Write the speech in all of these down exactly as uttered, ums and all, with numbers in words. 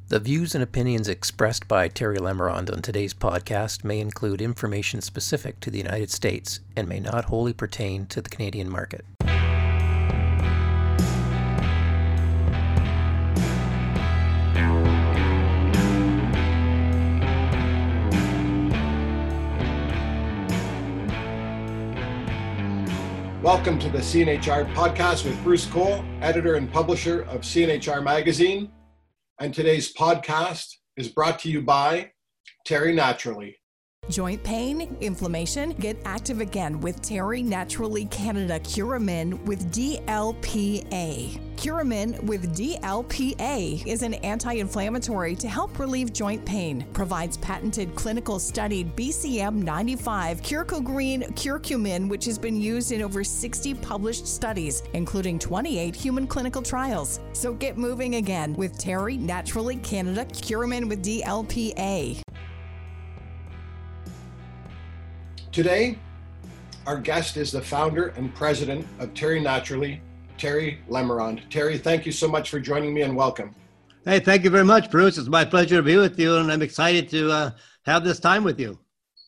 The views and opinions expressed by Terry Lemerond on today's podcast may include information specific to the United States and may not wholly pertain to the Canadian market. Welcome to the C N H R podcast with Bruce Cole, editor and publisher of C N H R Magazine. And today's podcast is brought to you by Terry Naturally. Joint pain, inflammation, get active again with Terry Naturally Canada Curamin with D L P A. Curamin with D L P A is an anti-inflammatory to help relieve joint pain. Provides patented clinical studied B C M ninety-five Curcumin curcumin, which has been used in over sixty published studies, including twenty-eight human clinical trials. So get moving again with Terry Naturally Canada Curamin with D L P A. Today, our guest is the founder and president of Terry Naturally, Terry Lemerond. Terry, thank you so much for joining me and welcome. Hey, thank you very much, Bruce. It's my pleasure to be with you, and I'm excited to uh, have this time with you.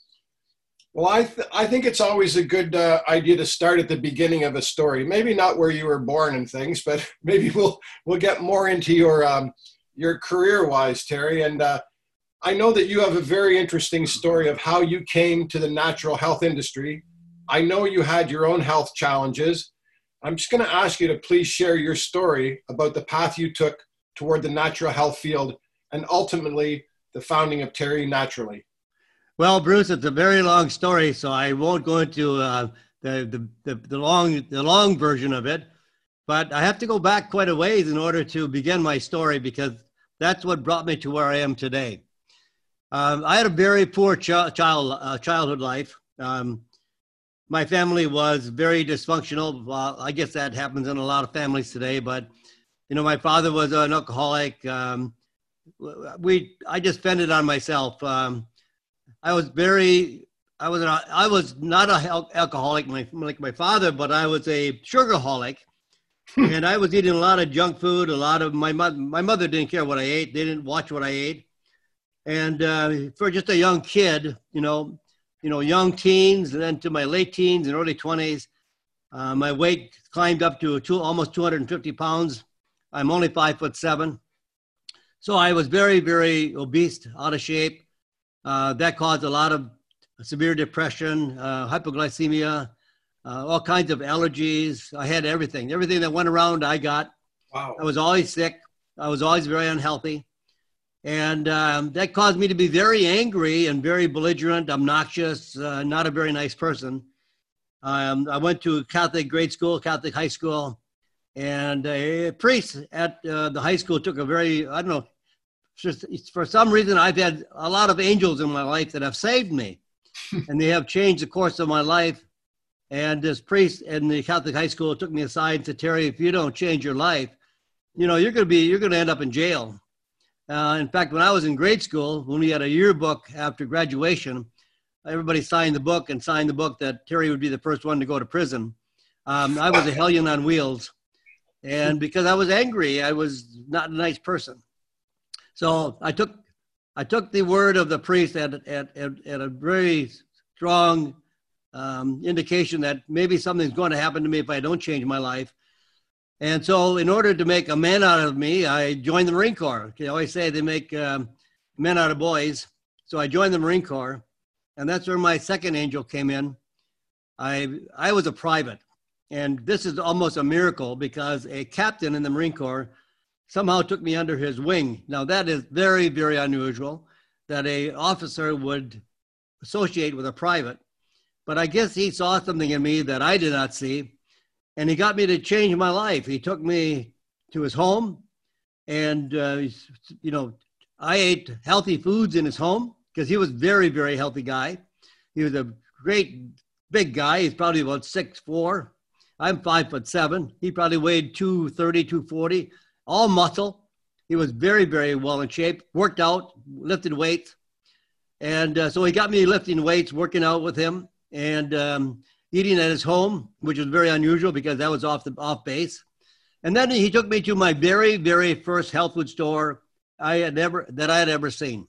Well, I, th- I think it's always a good uh, idea to start at the beginning of a story. Maybe not where you were born and things, but maybe we'll we'll get more into your um, your career-wise, Terry. And uh, I know that you have a very interesting story of how you came to the natural health industry. I know you had your own health challenges. I'm just going to ask you to please share your story about the path you took toward the natural health field and ultimately the founding of Terry Naturally. Well, Bruce, it's a very long story, so I won't go into uh, the, the, the, the, long, the long version of it. But I have to go back quite a ways in order to begin my story because that's what brought me to where I am today. Um, I had a very poor ch- child uh, childhood life. Um, my family was very dysfunctional. Well, I guess that happens in a lot of families today. But you know, my father was an alcoholic. Um, we I just fended on myself. Um, I was very I was an, I was not an alcoholic like, like my father, but I was a sugarholic, and I was eating a lot of junk food. A lot of my mother my mother didn't care what I ate. They didn't watch what I ate. And uh, for just a young kid, you know, you know, young teens, and then to my late teens and early twenties, uh, my weight climbed up to two, almost two hundred fifty pounds. I'm only five foot seven. So I was very, very obese, out of shape. Uh, that caused a lot of severe depression, uh, hypoglycemia, uh, all kinds of allergies. I had everything. Everything that went around, I got. Wow. I was always sick. I was always very unhealthy. And um, that caused me to be very angry and very belligerent, obnoxious, uh, not a very nice person. Um, I went to Catholic grade school, Catholic high school, and a priest at uh, the high school took a very, I don't know, just for some reason I've had a lot of angels in my life that have saved me. And they have changed the course of my life. And this priest in the Catholic high school took me aside and said, Terry, if you don't change your life, you know, you're going to be, you're going to end up in jail. Uh, in fact, when I was in grade school, when we had a yearbook after graduation, everybody signed the book and signed the book that Terry would be the first one to go to prison. Um, I was a hellion on wheels. And because I was angry, I was not a nice person. So I took I took the word of the priest at, at, at, at a very strong um, indication that maybe something's going to happen to me if I don't change my life. And so in order to make a man out of me, I joined the Marine Corps. They always say they make um, men out of boys. So I joined the Marine Corps, and that's where my second angel came in. I I was a private, and this is almost a miracle because a captain in the Marine Corps somehow took me under his wing. Now that is very, very unusual that a officer would associate with a private. But I guess he saw something in me that I did not see. And he got me to change my life. He took me to his home and, uh, you know, I ate healthy foods in his home because he was very, very healthy guy. He was a great big guy. He's probably about six foot four. I'm five foot seven. He probably weighed two thirty, two forty, all muscle. He was very, very well in shape, worked out, lifted weights. And uh, so he got me lifting weights, working out with him. And, um, eating at his home, which was very unusual because that was off the off base. And then he took me to my very, very first health food store I had ever that I had ever seen.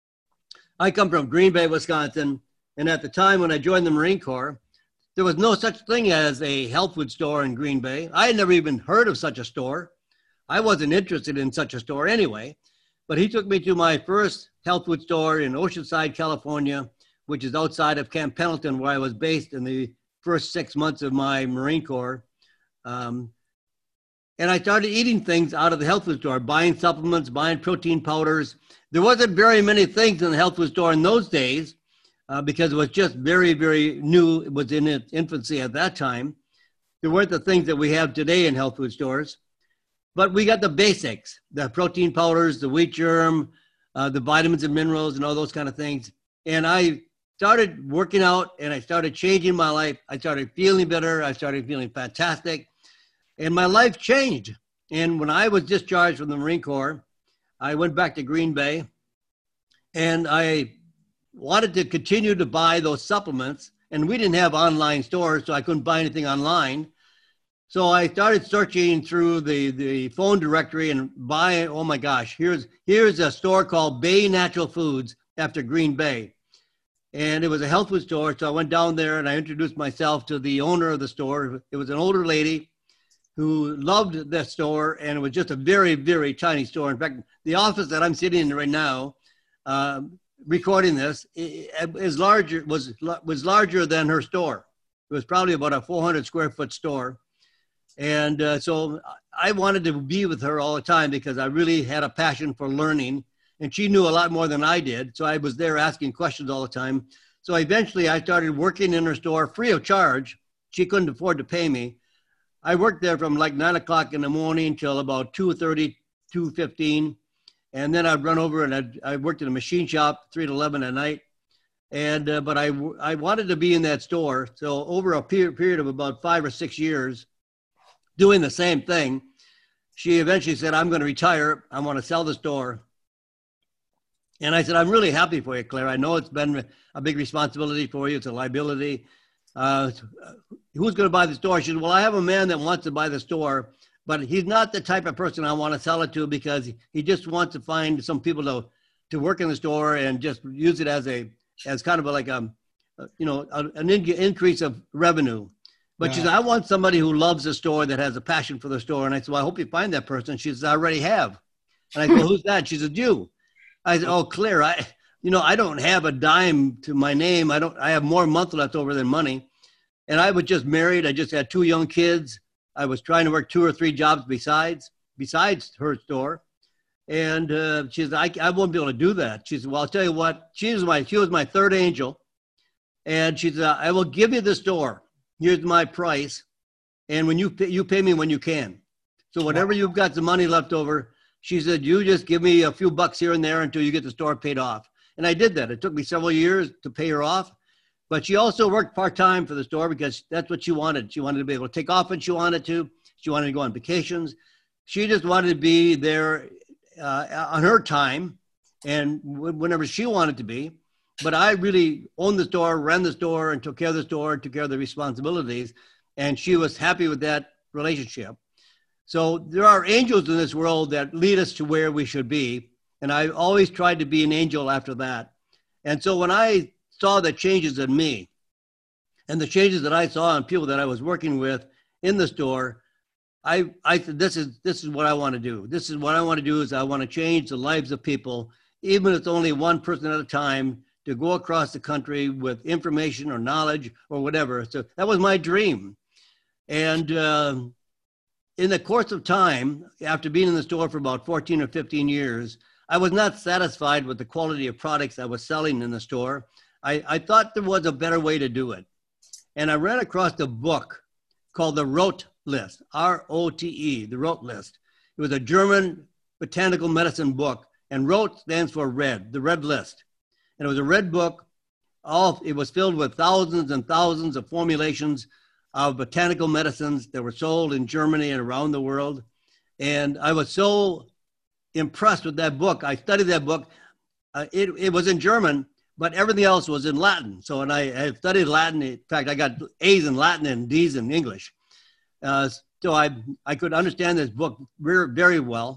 I come from Green Bay, Wisconsin, and at the time when I joined the Marine Corps, there was no such thing as a health food store in Green Bay. I had never even heard of such a store. I wasn't interested in such a store anyway, but he took me to my first health food store in Oceanside, California, which is outside of Camp Pendleton, where I was based in the first six months of my Marine Corps. Um, and I started eating things out of the health food store, buying supplements, buying protein powders. There wasn't very many things in the health food store in those days uh, because it was just very, very new. It was in its infancy at that time. There weren't the things that we have today in health food stores, but we got the basics, the protein powders, the wheat germ, uh, the vitamins and minerals and all those kind of things. And I started working out and I started changing my life. I started feeling better. I started feeling fantastic. And my life changed. And when I was discharged from the Marine Corps, I went back to Green Bay and I wanted to continue to buy those supplements. And we didn't have online stores, so I couldn't buy anything online. So I started searching through the, the phone directory and buying, oh my gosh, here's, here's a store called Bay Natural Foods after Green Bay. And it was a health food store. So I went down there and I introduced myself to the owner of the store. It was an older lady who loved that store, and it was just a very, very tiny store. In fact, the office that I'm sitting in right now, uh, recording this, is larger, was, was larger than her store. It was probably about a four hundred square foot store. And uh, so I wanted to be with her all the time because I really had a passion for learning, and she knew a lot more than I did. So I was there asking questions all the time. So eventually I started working in her store free of charge. She couldn't afford to pay me. I worked there from like nine o'clock in the morning till about two thirty, two fifteen. And then I'd run over and I'd, I worked in a machine shop, three to eleven at night. And, uh, but I, I wanted to be in that store. So over a period, period of about five or six years, doing the same thing, she eventually said, I'm going to retire. I want to sell the store. And I said, I'm really happy for you, Claire. I know it's been a big responsibility for you. It's a liability. Uh, who's going to buy the store? She said, well, I have a man that wants to buy the store, but he's not the type of person I want to sell it to because he just wants to find some people to, to work in the store and just use it as a, as kind of a, like a, you know, a, an in, increase of revenue. But yeah. She said, I want somebody who loves the store, that has a passion for the store. And I said, well, I hope you find that person. She says, I already have. And I go, who's that? She said, you. I said, oh, Claire, I, you know, I don't have a dime to my name. I don't, I have more month left over than money. And I was just married. I just had two young kids. I was trying to work two or three jobs besides, besides her store. And uh, she said, I, I won't be able to do that. She said, well, I'll tell you what, she was my, she was my third angel. And she said, I will give you the store. Here's my price. And when you pay, you pay me when you can. So whatever you've got the money left over, she said, you just give me a few bucks here and there until you get the store paid off. And I did that. It took me several years to pay her off. But she also worked part-time for the store because that's what she wanted. She wanted to be able to take off when she wanted to. She wanted to go on vacations. She just wanted to be there uh, on her time and whenever she wanted to be. But I really owned the store, ran the store, and took care of the store, and took care of the responsibilities. And she was happy with that relationship. So there are angels in this world that lead us to where we should be. And I always tried to be an angel after that. And so when I saw the changes in me and the changes that I saw in people that I was working with in the store, I, I said, this is, this is what I want to do. This is what I want to do is I want to change the lives of people, even if it's only one person at a time, to go across the country with information or knowledge or whatever. So that was my dream. And uh, in the course of time, after being in the store for about fourteen or fifteen years, I was not satisfied with the quality of products I was selling in the store. I, I thought there was a better way to do it. And I ran across a book called the Rote List, R O T E, the Rote List. It was a German botanical medicine book, and Rote stands for red, the red list. And it was a red book. All, it was filled with thousands and thousands of formulations of botanical medicines that were sold in Germany and around the world. And I was so impressed with that book. I studied that book. Uh, it, it was in German, but everything else was in Latin. So, and I, I studied Latin. In fact, I got A's in Latin and D's in English. Uh, so I, I could understand this book very, very well.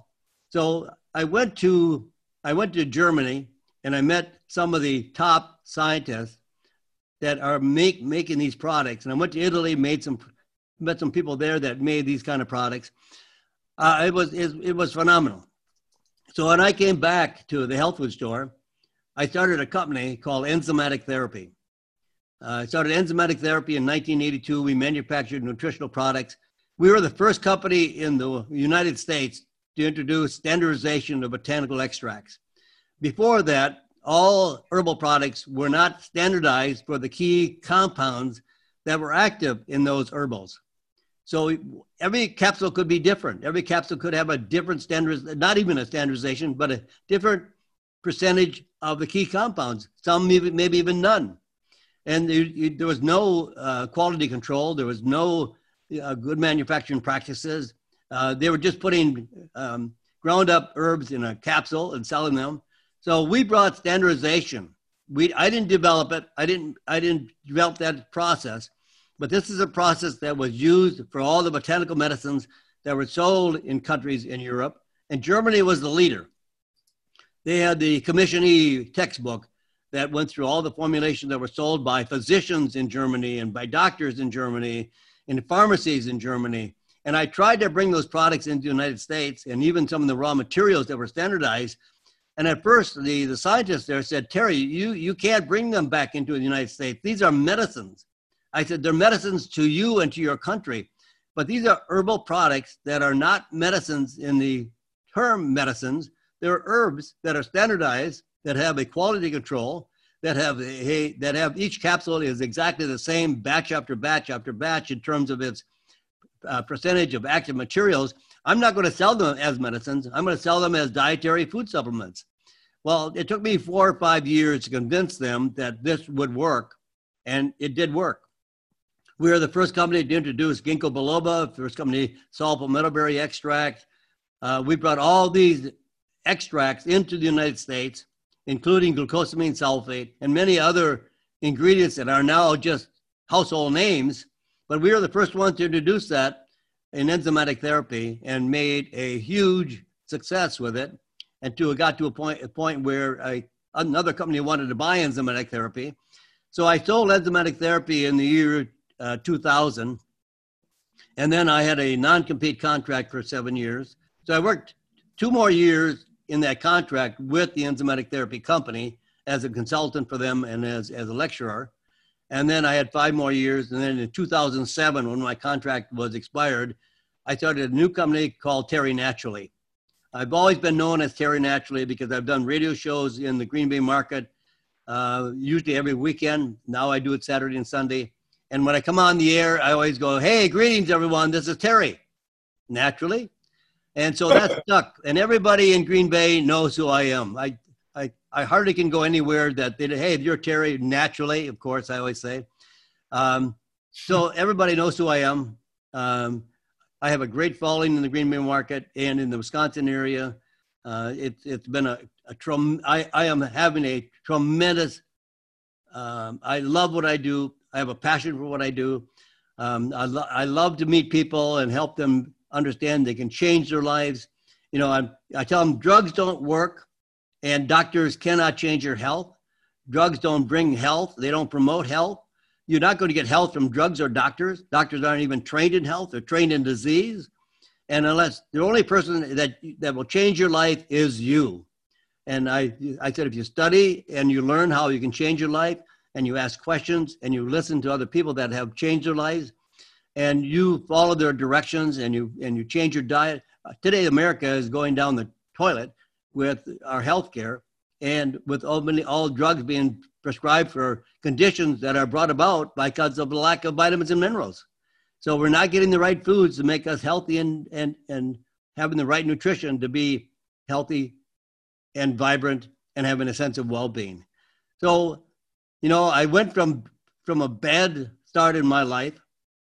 So I went to, I went to Germany and I met some of the top scientists that are make, making these products. And I went to Italy, made some, met some people there that made these kind of products. Uh, it was, it, it was phenomenal. So when I came back to the health food store, I started a company called Enzymatic Therapy. Uh, I started Enzymatic Therapy in nineteen eighty-two. We manufactured nutritional products. We were the first company in the United States to introduce standardization of botanical extracts. Before that, all herbal products were not standardized for the key compounds that were active in those herbals. So every capsule could be different. Every capsule could have a different standard, not even a standardization, but a different percentage of the key compounds, some maybe, maybe even none. And there, there was no uh, quality control. There was no uh, good manufacturing practices. Uh, they were just putting um, ground up herbs in a capsule and selling them. So we brought standardization. We, I didn't develop it. I didn't, I didn't develop that process, but this is a process that was used for all the botanical medicines that were sold in countries in Europe. And Germany was the leader. They had the Commission E textbook that went through all the formulations that were sold by physicians in Germany and by doctors in Germany and pharmacies in Germany. And I tried to bring those products into the United States and even some of the raw materials that were standardized. And at first, the, the scientists there said, Terry, you, you can't bring them back into the United States. These are medicines. I said, they're medicines to you and to your country. But these are herbal products that are not medicines in the term medicines. They're herbs that are standardized, that have a quality control, that have a, that have each capsule is exactly the same batch after batch after batch in terms of its uh, percentage of active materials. I'm not going to sell them as medicines. I'm going to sell them as dietary food supplements. Well, it took me four or five years to convince them that this would work, and it did work. We are the first company to introduce ginkgo biloba, first company sulfa meadowberry extract. Uh, we brought all these extracts into the United States, including glucosamine sulfate and many other ingredients that are now just household names. But we were the first ones to introduce that in enzymatic therapy and made a huge success with it. And to, it got to a point, a point where I, another company wanted to buy enzymatic therapy. So I sold enzymatic therapy in the year uh, two thousand. And then I had a non-compete contract for seven years. So I worked two more years in that contract with the enzymatic therapy company as a consultant for them and as, as a lecturer. And then I had five more years. And then in two thousand seven, when my contract was expired, I started a new company called Terry Naturally. I've always been known as Terry Naturally because I've done radio shows in the Green Bay market, uh, usually every weekend. Now I do it Saturday and Sunday. And when I come on the air, I always go, hey, greetings, everyone. This is Terry Naturally. And so that stuck. And everybody in Green Bay knows who I am. I, I, I hardly can go anywhere that they, hey, you're Terry Naturally, of course, I always say. Um, so everybody knows who I am. Um, I have a great following in the Green Bay market and in the Wisconsin area. Uh, it, it's been a, a trom- I, I am having a tremendous, um, I love what I do. I have a passion for what I do. Um, I, lo- I love to meet people and help them understand they can change their lives. You know, I, I tell them drugs don't work and doctors cannot change your health. Drugs don't bring health. They don't promote health. You're not going to get health from drugs or doctors. Doctors aren't even trained in health. They're trained in disease. And unless the only person that, that will change your life is you. And I, I said, if you study and you learn how you can change your life and you ask questions and you listen to other people that have changed their lives and you follow their directions and you, and you change your diet. Uh, today, America is going down the toilet with our healthcare and with all, many, all drugs being prescribed for conditions that are brought about because of the lack of vitamins and minerals. So we're not getting the right foods to make us healthy and, and, and having the right nutrition to be healthy and vibrant and having a sense of well-being. So, you know, I went from, from a bad start in my life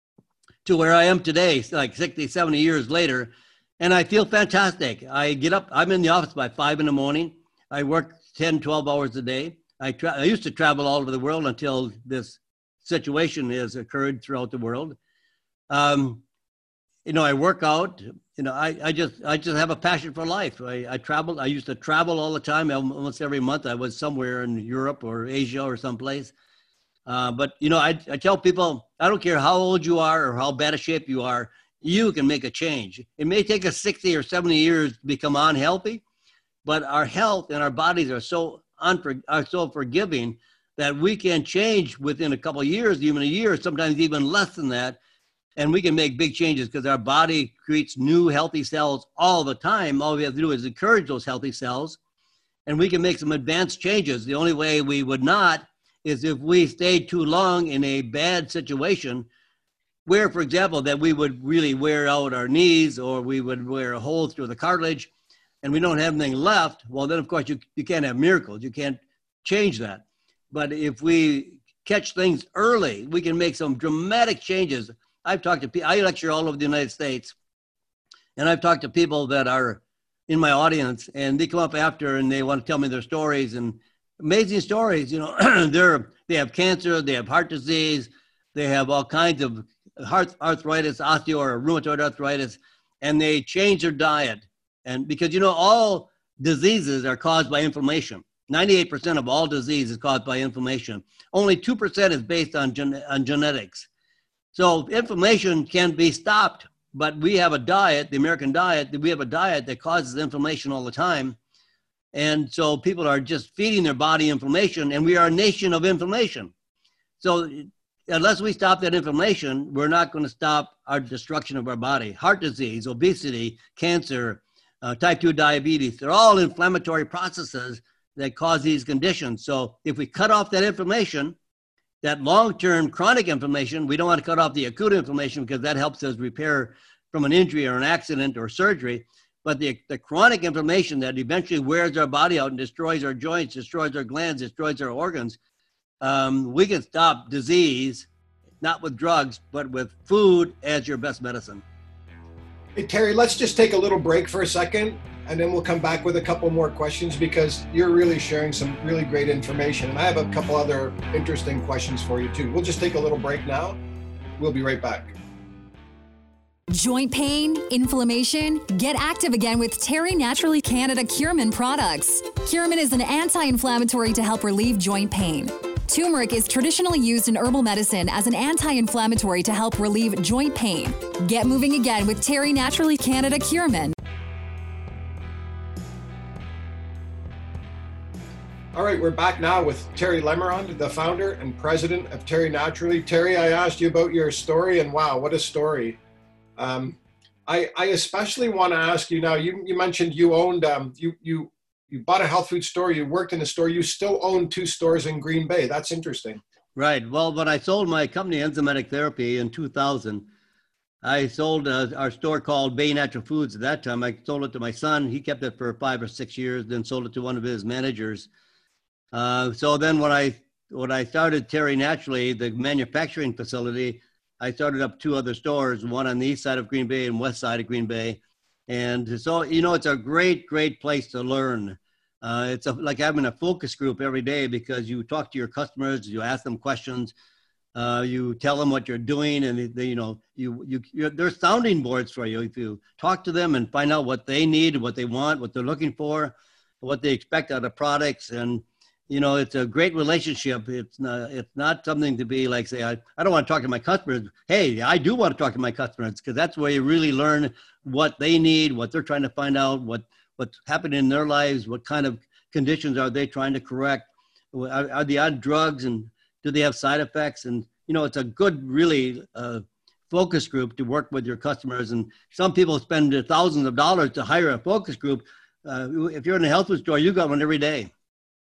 to where I am today, like sixty, seventy years later, and I feel fantastic. I get up, I'm in the office by five in the morning. I work ten, twelve hours a day. I, tra- I used to travel all over the world until this situation has occurred throughout the world. Um, you know, I work out. You know, I, I just I just have a passion for life. I, I traveled. I used to travel all the time. Almost every month I was somewhere in Europe or Asia or someplace. Uh, but, you know, I, I tell people, I don't care how old you are or how bad a shape you are, you can make a change. It may take us sixty or seventy years to become unhealthy, but our health and our bodies are so unfor- are so forgiving that we can change within a couple of years, even a year, sometimes even less than that. And we can make big changes because our body creates new healthy cells all the time. All we have to do is encourage those healthy cells, and we can make some advanced changes. The only way we would not is if we stayed too long in a bad situation where, for example, that we would really wear out our knees or we would wear a hole through the cartilage and we don't have anything left. Well, then, of course, you, you can't have miracles. You can't change that. But if we catch things early, we can make some dramatic changes. I've talked to people, I lecture all over the United States, and I've talked to people that are in my audience, and they come up after and they want to tell me their stories, and amazing stories. You know, they're, they have cancer, they have heart disease, they have all kinds of heart arthritis, osteo or rheumatoid arthritis, and they change their diet. And because, you know, all diseases are caused by inflammation. ninety-eight percent of all disease is caused by inflammation. Only two percent is based on, gen- on genetics. So inflammation can be stopped, but we have a diet, the American diet, we have a diet that causes inflammation all the time. And so people are just feeding their body inflammation, and we are a nation of inflammation. So unless we stop that inflammation, we're not going to stop our destruction of our body. Heart disease, obesity, cancer, uh, type two diabetes, they're all inflammatory processes that cause these conditions. So if we cut off that inflammation, that long-term chronic inflammation, we don't want to cut off the acute inflammation because that helps us repair from an injury or an accident or surgery. But the, the chronic inflammation that eventually wears our body out and destroys our joints, destroys our glands, destroys our organs, um, we can stop disease, not with drugs, but with food as your best medicine. Hey, Terry, let's just take a little break for a second, and then we'll come back with a couple more questions because you're really sharing some really great information. And I have a couple other interesting questions for you too. We'll just take a little break now. We'll be right back. Joint pain, inflammation? Get active again with Terry Naturally Canada Curemin products. Curemin is an anti-inflammatory to help relieve joint pain. Turmeric is traditionally used in herbal medicine as an anti-inflammatory to help relieve joint pain. Get moving again with Terry Naturally Canada Curemin. All right, we're back now with Terry Lemerond, the founder and president of Terry Naturally. Terry, I asked you about your story, and wow, what a story. Um, I, I especially want to ask you now, you, you mentioned you owned, um, you, you, you bought a health food store, you worked in a store, you still own two stores in Green Bay. That's interesting. Right. Well, when I sold my company, Enzymatic Therapy, in two thousand, I sold uh, our store called Bay Natural Foods at that time. I sold it to my son. He kept it for five or six years, then sold it to one of his managers. Uh, so then when I, when I started Terry Naturally, the manufacturing facility, I started up two other stores, one on the east side of Green Bay and west side of Green Bay. And so, you know, it's a great, great place to learn. Uh, it's a, like having a focus group every day because you talk to your customers, you ask them questions, uh, you tell them what you're doing, and they, they, you know, you, you, you're, they're sounding boards for you. If you talk to them and find out what they need, what they want, what they're looking for, what they expect out of products, and you know, it's a great relationship. It's not, it's not something to be like, say, I, I don't want to talk to my customers. Hey, I do want to talk to my customers because that's where you really learn what they need, what they're trying to find out, what, what's happening in their lives, what kind of conditions are they trying to correct, are, are they on drugs, and do they have side effects? And, you know, it's a good, really uh, focus group to work with your customers. And some people spend thousands of dollars to hire a focus group. Uh, if you're in a health food store, you got one every day.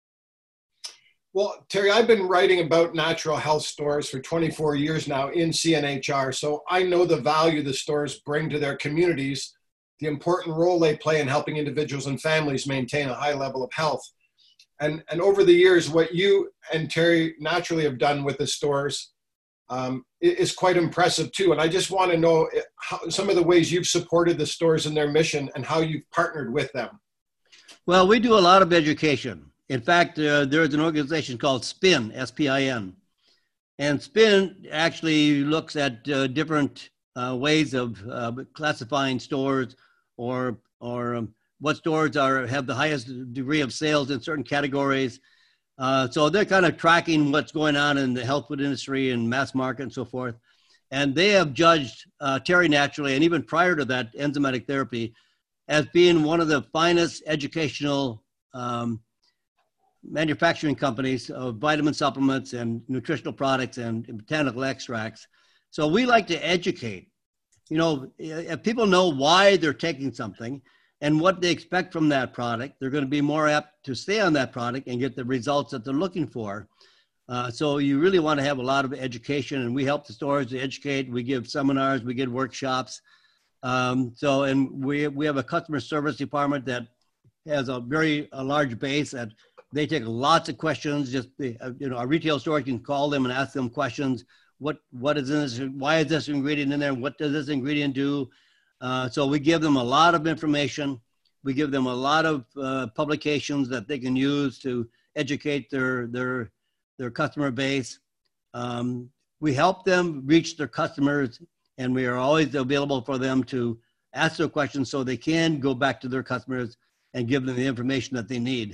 Well, Terry, I've been writing about natural health stores for twenty-four years now in C N H R, so I know the value the stores bring to their communities, the important role they play in helping individuals and families maintain a high level of health. And, and over the years, what you and Terry Naturally have done with the stores um, is quite impressive too. And I just want to know how, some of the ways you've supported the stores in their mission and how you've partnered with them. Well, we do a lot of education. In fact, uh, there's an organization called SPIN, S P I N. And SPIN actually looks at uh, different uh, ways of uh, classifying stores or or um, what stores are have the highest degree of sales in certain categories. Uh, so they're kind of tracking what's going on in the health food industry and mass market and so forth. And they have judged uh, Terry Naturally, and even prior to that, enzymatic therapy, as being one of the finest educational um, manufacturing companies of vitamin supplements and nutritional products and botanical extracts. So we like to educate. You know, if people know why they're taking something and what they expect from that product, they're going to be more apt to stay on that product and get the results that they're looking for. Uh, so you really want to have a lot of education, and we help the stores to educate. We give seminars, we give workshops. Um, so, and we we have a customer service department that has a very a large base that they take lots of questions. Just the, uh, you know, our retail store can call them and ask them questions. What what is in this? Why is this ingredient in there? What does this ingredient do? Uh, so we give them a lot of information. We give them a lot of uh, publications that they can use to educate their their their customer base. Um, we help them reach their customers, and we are always available for them to ask their questions so they can go back to their customers and give them the information that they need.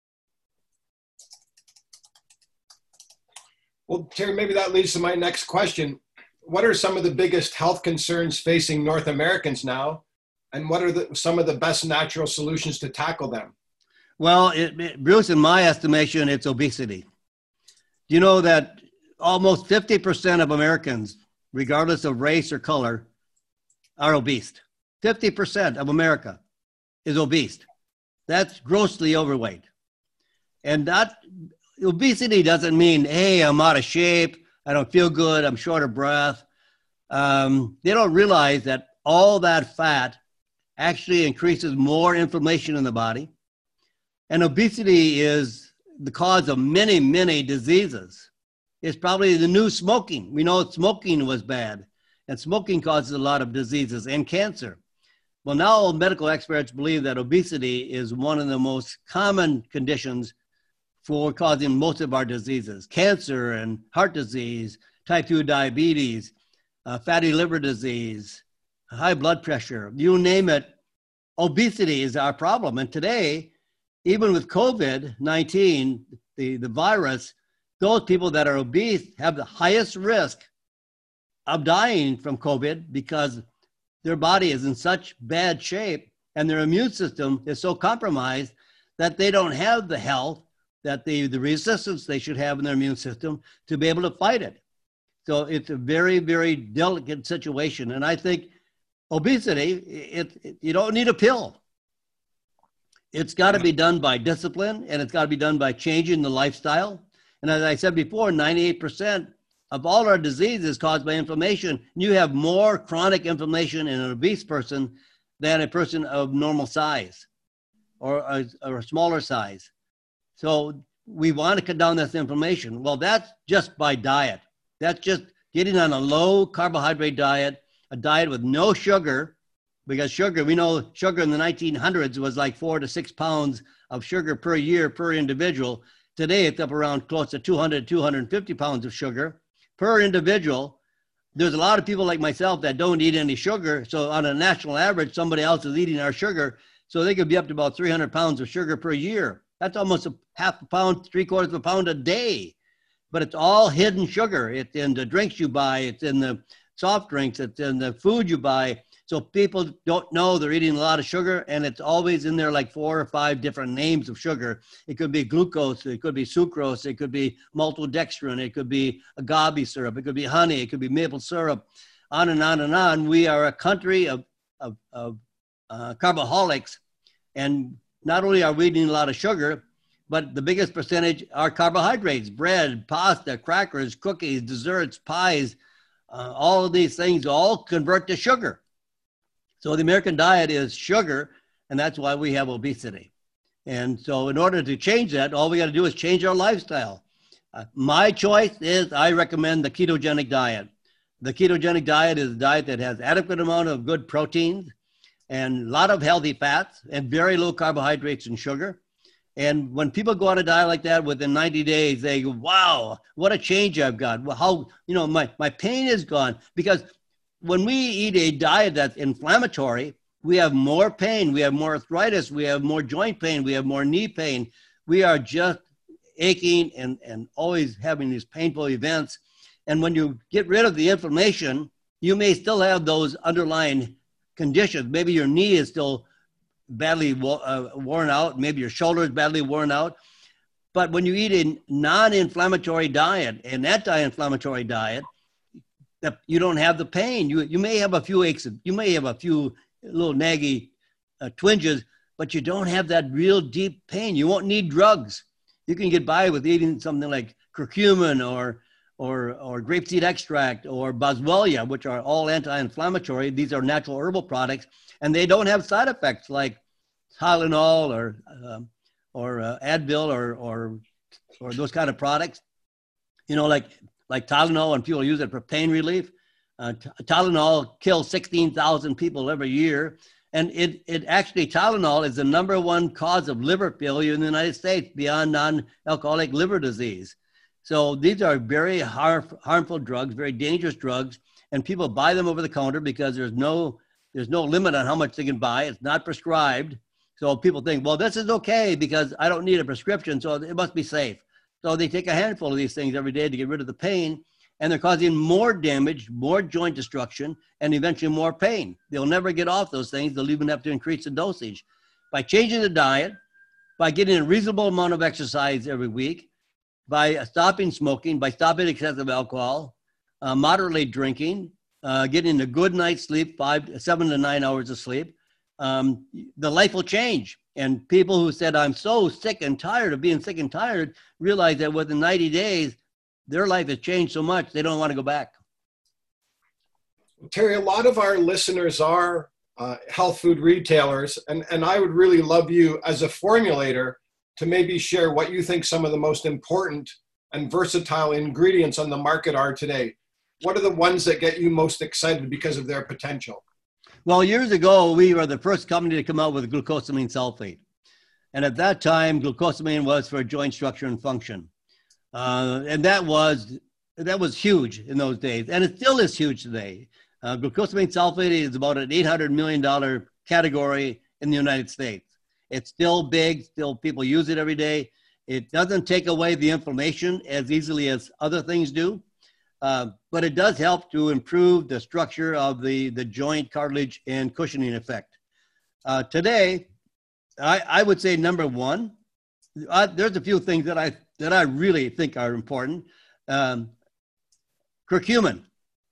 Well, Terry, maybe that leads to my next question. What are some of the biggest health concerns facing North Americans now? And what are the, some of the best natural solutions to tackle them? Well, it, it, Bruce, in my estimation, it's obesity. Do you know that almost fifty percent of Americans, regardless of race or color, are obese? fifty percent of America is obese. That's grossly overweight. And that obesity doesn't mean, hey, I'm out of shape, I don't feel good, I'm short of breath. Um, they don't realize that all that fat actually increases more inflammation in the body. And obesity is the cause of many, many diseases. It's probably the new smoking. We know smoking was bad, and smoking causes a lot of diseases and cancer. Well, now medical experts believe that obesity is one of the most common conditions for causing most of our diseases: cancer and heart disease, type two diabetes, uh, fatty liver disease, high blood pressure, you name it. Obesity is our problem. And today, even with COVID nineteen, the, the virus, those people that are obese have the highest risk of dying from COVID because their body is in such bad shape and their immune system is so compromised that they don't have the health, that the, the resistance they should have in their immune system to be able to fight it. So it's a very, very delicate situation. And I think obesity, it, it, you don't need a pill. It's got to be done by discipline, and it's got to be done by changing the lifestyle. And as I said before, ninety-eight percent of all our disease is caused by inflammation. You have more chronic inflammation in an obese person than a person of normal size or a, or a smaller size. So we want to cut down this inflammation. Well, that's just by diet. That's just getting on a low carbohydrate diet, a diet with no sugar, because sugar, we know sugar in the nineteen hundreds was like four to six pounds of sugar per year per individual. Today, it's up around close to two hundred, two hundred fifty pounds of sugar per individual. There's a lot of people like myself that don't eat any sugar. So on a national average, somebody else is eating our sugar. So they could be up to about three hundred pounds of sugar per year. That's almost a half a pound, three quarters of a pound a day. But it's all hidden sugar. It's in the drinks you buy. It's in the soft drinks. It's in the food you buy. So people don't know they're eating a lot of sugar, and it's always in there like four or five different names of sugar. It could be glucose, it could be sucrose, it could be maltodextrin, it could be agave syrup, it could be honey, it could be maple syrup, on and on and on. We are a country of, of, of uh, carboholics, and not only are we eating a lot of sugar, but the biggest percentage are carbohydrates: bread, pasta, crackers, cookies, desserts, pies. Uh, all of these things all convert to sugar. So the American diet is sugar, and that's why we have obesity. And so in order to change that, all we got to do is change our lifestyle. Uh, my choice is I recommend the ketogenic diet. The ketogenic diet is a diet that has adequate amount of good proteins and a lot of healthy fats and very low carbohydrates and sugar. And when people go on a diet like that, within ninety days, they go, wow, what a change I've got. Well, how, you know, my, my pain is gone. Because when we eat a diet that's inflammatory, we have more pain, we have more arthritis, we have more joint pain, we have more knee pain. We are just aching and, and always having these painful events. And when you get rid of the inflammation, you may still have those underlying conditions. Maybe your knee is still badly uh, worn out. Maybe your shoulder is badly worn out. But when you eat a non-inflammatory diet, an anti-inflammatory diet, that you don't have the pain. You, you may have a few aches. You may have a few little naggy uh, twinges, but you don't have that real deep pain. You won't need drugs. You can get by with eating something like curcumin or or or grapeseed extract or boswellia, which are all anti-inflammatory. These are natural herbal products, and they don't have side effects like Tylenol or uh, or uh, Advil or or or those kind of products. You know, like like Tylenol, and people use it for pain relief. Uh, Tylenol kills sixteen thousand people every year. And it, it actually, Tylenol is the number one cause of liver failure in the United States beyond non-alcoholic liver disease. So these are very har- harmful drugs, very dangerous drugs, and people buy them over the counter because there's no, there's no limit on how much they can buy. It's not prescribed. So people think, well, this is okay because I don't need a prescription, so it must be safe. So they take a handful of these things every day to get rid of the pain, and they're causing more damage, more joint destruction, and eventually more pain. They'll never get off those things. They'll even have to increase the dosage. By changing the diet, by getting a reasonable amount of exercise every week, by stopping smoking, by stopping excessive alcohol, uh, moderately drinking, uh, getting a good night's sleep, five, seven to nine hours of sleep, um, the life will change. And people who said, I'm so sick and tired of being sick and tired, realize that within ninety days, their life has changed so much, they don't want to go back. Terry, a lot of our listeners are uh, health food retailers, and, and I would really love you as a formulator to maybe share what you think some of the most important and versatile ingredients on the market are today. What are the ones that get you most excited because of their potential? Well, years ago, we were the first company to come out with glucosamine sulfate. And at that time, glucosamine was for joint structure and function. Uh, and that was that was huge in those days, and it still is huge today. Uh, glucosamine sulfate is about an eight hundred million dollars category in the United States. It's still big, still people use it every day. It doesn't take away the inflammation as easily as other things do, uh, but it does help to improve the structure of the, the joint cartilage and cushioning effect. Uh, today, I, I would say number one, uh, there's a few things that I that I really think are important. Um, curcumin,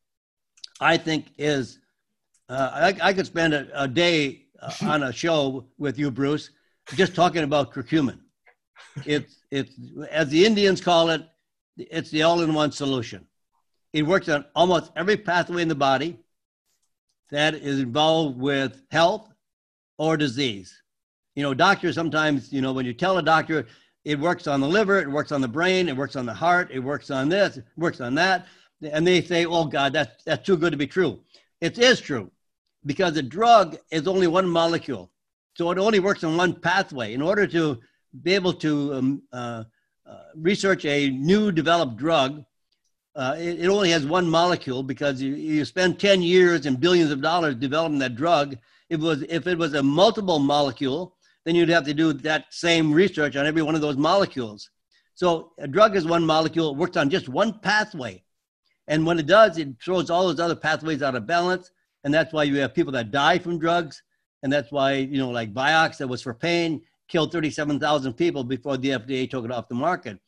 I think is, uh, I, I could spend a, a day uh, on a show with you, Bruce, just talking about curcumin. It's, it's, as the Indians call it, it's the all-in-one solution. It works on almost every pathway in the body that is involved with health or disease. You know, doctors sometimes, you know, when you tell a doctor, it works on the liver, it works on the brain, it works on the heart, it works on this, it works on that. And they say, oh God, that's, that's too good to be true. It is true because a drug is only one molecule. So it only works on one pathway. In order to be able to um, uh, uh, research a new developed drug, uh, it, it only has one molecule because you, you spend ten years and billions of dollars developing that drug. It was, if it was a multiple molecule, then you'd have to do that same research on every one of those molecules. So a drug is one molecule, it works on just one pathway. And when it does, it throws all those other pathways out of balance. And that's why you have people that die from drugs. And that's why, you know, like Vioxx, that was for pain, killed thirty-seven thousand people before the F D A took it off the market.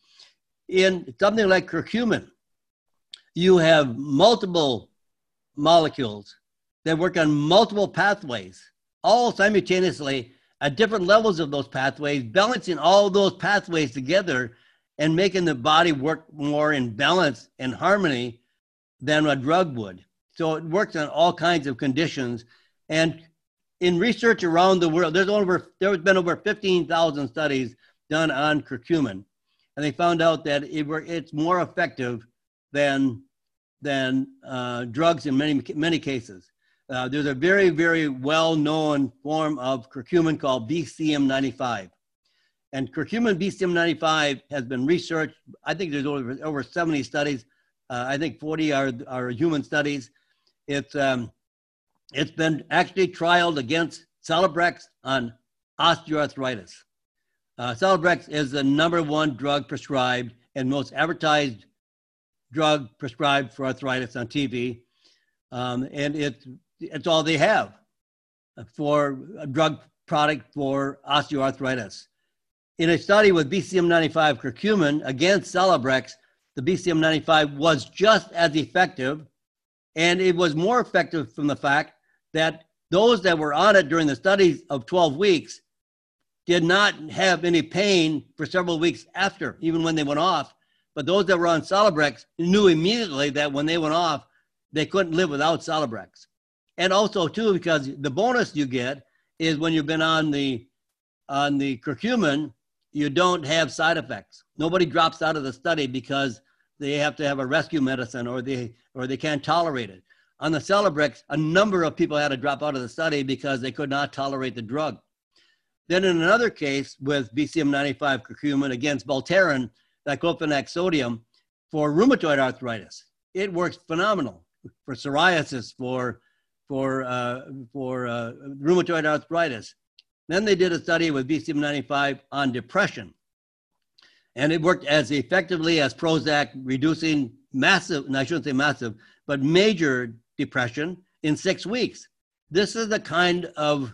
In something like curcumin, you have multiple molecules that work on multiple pathways, all simultaneously at different levels of those pathways, balancing all those pathways together and making the body work more in balance and harmony than a drug would. So it works on all kinds of conditions. And in research around the world, there's over, there's been over fifteen thousand studies done on curcumin. And they found out that it, it's more effective than, than uh, drugs in many, many cases. Uh, there's a very, very well-known form of curcumin called B C M ninety-five. And curcumin B C M ninety-five has been researched. I think there's over, over seventy studies. Uh, I think forty are, are human studies. It's um, it's been actually trialed against Celebrex on osteoarthritis. Uh, Celebrex is the number one drug prescribed and most advertised drug prescribed for arthritis on T V, um, and it's it's all they have for a drug product for osteoarthritis. In a study with B C M ninety-five curcumin against Celebrex, the B C M ninety-five was just as effective, and it was more effective from the fact that those that were on it during the studies of twelve weeks did not have any pain for several weeks after, even when they went off. But those that were on Celebrex knew immediately that when they went off, they couldn't live without Celebrex. And also, too, because the bonus you get is when you've been on the on the curcumin, you don't have side effects. Nobody drops out of the study because they have to have a rescue medicine or they or they can't tolerate it. On the Celebrex, a number of people had to drop out of the study because they could not tolerate the drug. Then in another case with B C M ninety-five curcumin against Voltaren, diclofenac sodium, for rheumatoid arthritis, it works phenomenal for psoriasis, for for uh, for uh, rheumatoid arthritis. Then they did a study with B C M ninety-five on depression, and it worked as effectively as Prozac, reducing massive, and I shouldn't say massive, but major depression in six weeks. This is the kind of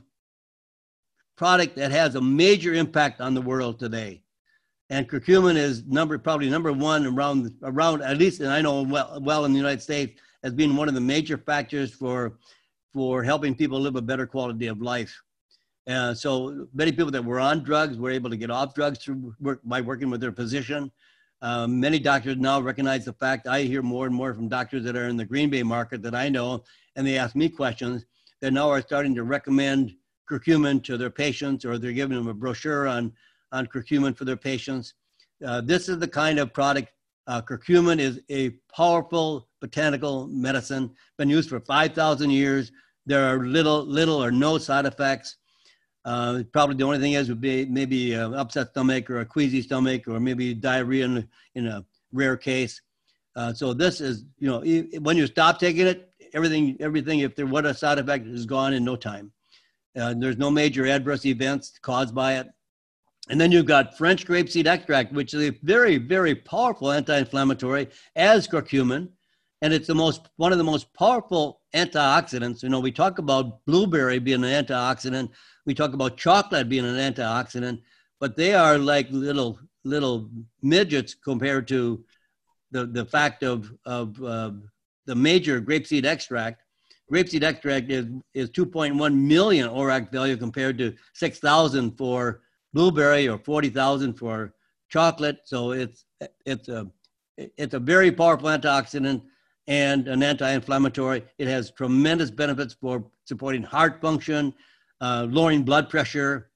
product that has a major impact on the world today. And curcumin is number probably number one around, around at least, and I know well, well in the United States, as being one of the major factors for, for helping people live a better quality of life. Uh, so many people that were on drugs were able to get off drugs through work, by working with their physician. Um, many doctors now recognize the fact. I hear more and more from doctors that are in the Green Bay market that I know, and they ask me questions that now are starting to recommend curcumin to their patients, or they're giving them a brochure on, on curcumin for their patients. Uh, this is the kind of product. Uh, curcumin is a powerful botanical medicine, been used for five thousand years. There are little, little or no side effects. Uh, probably the only thing is would be maybe an upset stomach or a queasy stomach, or maybe diarrhea in, in a rare case. Uh, so this is, you know, when you stop taking it, everything, everything, if there was a side effect, is gone in no time. Uh, there's no major adverse events caused by it. And then you've got French grapeseed extract, which is a very, very powerful anti-inflammatory, as curcumin. And it's the most, one of the most powerful antioxidants. You know, we talk about blueberry being an antioxidant. We talk about chocolate being an antioxidant, but they are like little, little midgets compared to the, the fact of, of uh, the major grapeseed extract. Grapeseed extract is, is two point one million O R A C value compared to six thousand for blueberry or forty thousand for chocolate. So it's, it's, a, it's a very powerful antioxidant and an anti-inflammatory. It has tremendous benefits for supporting heart function, uh, lowering blood pressure,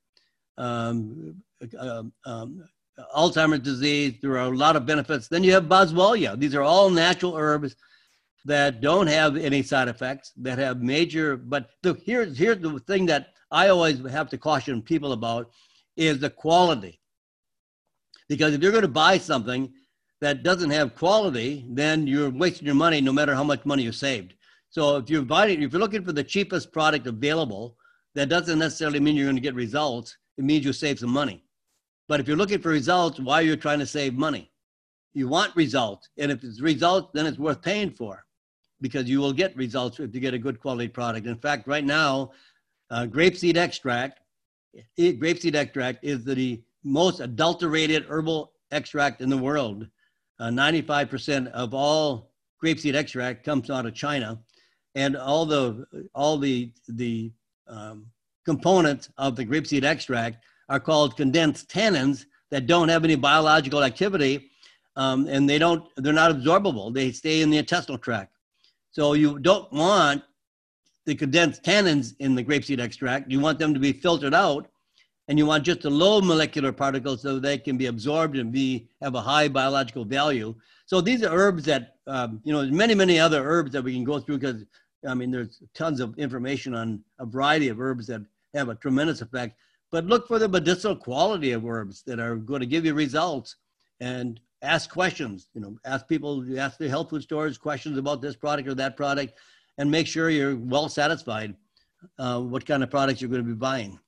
um, uh, um, Alzheimer's disease. There are a lot of benefits. Then you have boswellia. These are all natural herbs that don't have any side effects, that have major, but the, here's, here's the thing that I always have to caution people about is the quality. Because if you're going to buy something that doesn't have quality, then you're wasting your money no matter how much money you saved. So if you're buying, if you're looking for the cheapest product available, that doesn't necessarily mean you're going to get results. It means you save some money. But if you're looking for results, why are you trying to save money? You want results. And if it's results, then it's worth paying for, because you will get results if you get a good quality product. In fact, right now, uh, grapeseed extract, it, grapeseed extract is the most adulterated herbal extract in the world. Uh, ninety-five percent of all grapeseed extract comes out of China, and all the all the the um, components of the grapeseed extract are called condensed tannins that don't have any biological activity, um, and they don't they're not absorbable. They stay in the intestinal tract. So you don't want the condensed tannins in the grapeseed extract. You want them to be filtered out, and you want just the low molecular particles so they can be absorbed and be have a high biological value. So these are herbs that, um, you know, there's many, many other herbs that we can go through, because, I mean, there's tons of information on a variety of herbs that have a tremendous effect. But look for the medicinal quality of herbs that are going to give you results, and ask questions. You know, ask people, ask the health food stores questions about this product or that product, and make sure you're well satisfied uh, what kind of products you're going to be buying.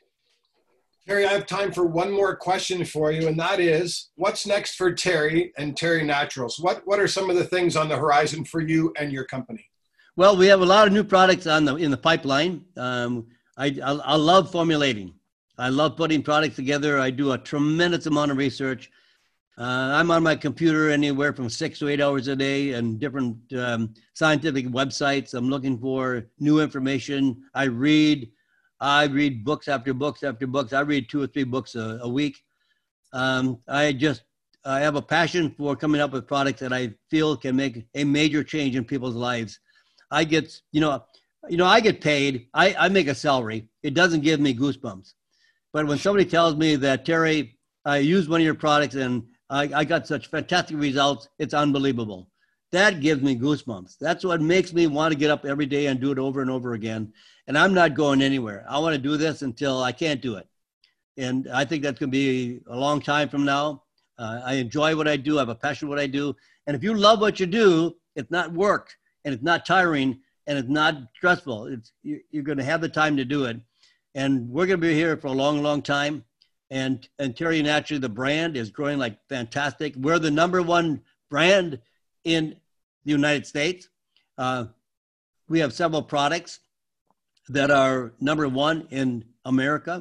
Terry, I have time for one more question for you, and that is, what's next for Terry and Terry Naturals? What what are some of the things on the horizon for you and your company? Well, we have a lot of new products on the in the pipeline. Um, I, I I love formulating. I love putting products together. I do a tremendous amount of research. Uh, I'm on my computer anywhere from six to eight hours a day and different um, scientific websites. I'm looking for new information. I read. I read books after books after books. I read two or three books a, a week. Um, I just, I have a passion for coming up with products that I feel can make a major change in people's lives. I get, you know, you know, I get paid. I, I make a salary. It doesn't give me goosebumps. But when somebody tells me that, Terry, I used one of your products and I, I got such fantastic results, it's unbelievable. That gives me goosebumps. That's what makes me want to get up every day and do it over and over again. And I'm not going anywhere. I want to do this until I can't do it. And I think that's going to be a long time from now. Uh, I enjoy what I do. I have a passion for what I do. And if you love what you do, it's not work and it's not tiring and it's not stressful. It's, you're going to have the time to do it. And we're going to be here for a long, long time. And, and Terry Naturally, the brand is growing like fantastic. We're the number one brand in the United States. Uh, we have several products that are number one in America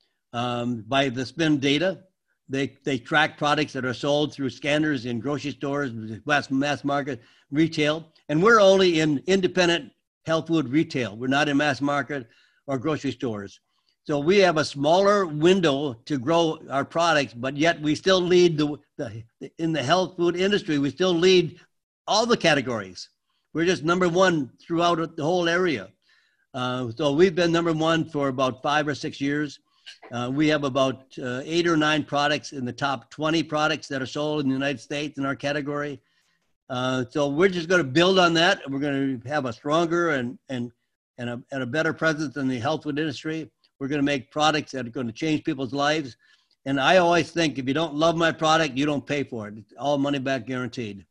um, by the spin data. They they track products that are sold through scanners in grocery stores, mass, mass market, retail. And we're only in independent health food retail. We're not in mass market or grocery stores. So we have a smaller window to grow our products, but yet we still lead the, the in the health food industry. We still lead all the categories. We're just number one throughout the whole area. Uh, so we've been number one for about five or six years. Uh, we have about uh, eight or nine products in the top twenty products that are sold in the United States in our category. Uh, so we're just going to build on that. We're going to have a stronger and, and, and, a, and a better presence in the health food industry. We're going to make products that are going to change people's lives. And I always think if you don't love my product, you don't pay for it. It's all money back guaranteed.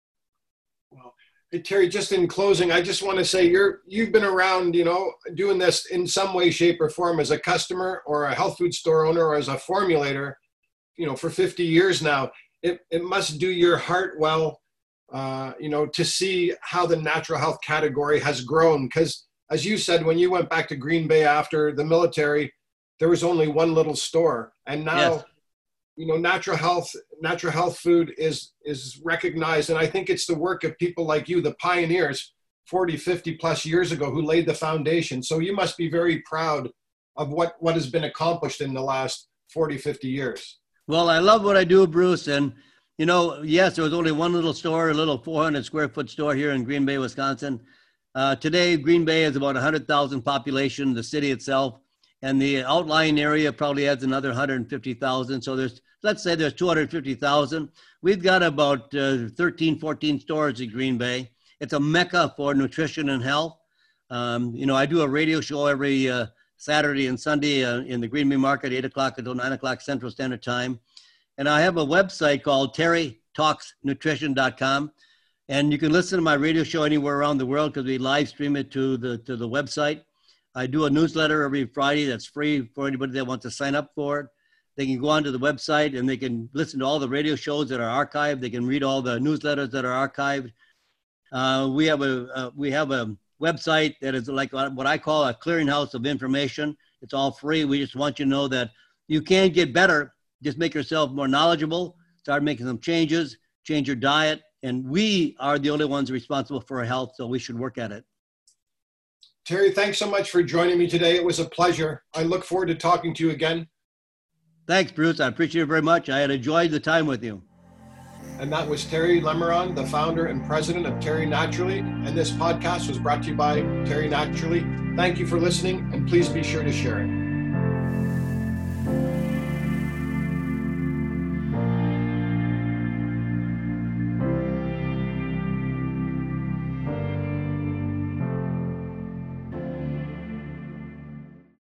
Well, hey, Terry, just in closing, I just want to say you're, you've been around, you know, doing this in some way, shape, or form as a customer or a health food store owner or as a formulator, you know, for fifty years now. It, it must do your heart well, uh, you know, to see how the natural health category has grown. Because as you said, when you went back to Green Bay after the military, there was only one little store. And now, yes. you know, natural health, natural health food is, is recognized. And I think it's the work of people like you, the pioneers, forty, fifty plus years ago, who laid the foundation. So you must be very proud of what, what has been accomplished in the last forty, fifty years. Well, I love what I do, Bruce. And, you know, yes, there was only one little store, a little four hundred square foot store here in Green Bay, Wisconsin. Uh, today, Green Bay has about one hundred thousand population, the city itself, and the outlying area probably adds another one hundred fifty thousand. So there's, let's say there's two hundred fifty thousand. We've got about uh, thirteen, fourteen stores in Green Bay. It's a mecca for nutrition and health. Um, you know, I do a radio show every uh, Saturday and Sunday uh, in the Green Bay market, eight o'clock until nine o'clock Central Standard Time. And I have a website called terry talks nutrition dot com. And you can listen to my radio show anywhere around the world because we live stream it to the to the website. I do a newsletter every Friday that's free for anybody that wants to sign up for it. They can go onto the website and they can listen to all the radio shows that are archived. They can read all the newsletters that are archived. Uh, we have a uh, we have a website that is like what I call a clearinghouse of information. It's all free. We just want you to know that you can get better. Just make yourself more knowledgeable. Start making some changes. Change your diet. And we are the only ones responsible for our health, so we should work at it. Terry, thanks so much for joining me today. It was a pleasure. I look forward to talking to you again. Thanks, Bruce. I appreciate it very much. I had enjoyed the time with you. And that was Terry Lemeron, the founder and president of Terry Naturally. And this podcast was brought to you by Terry Naturally. Thank you for listening, and please be sure to share it.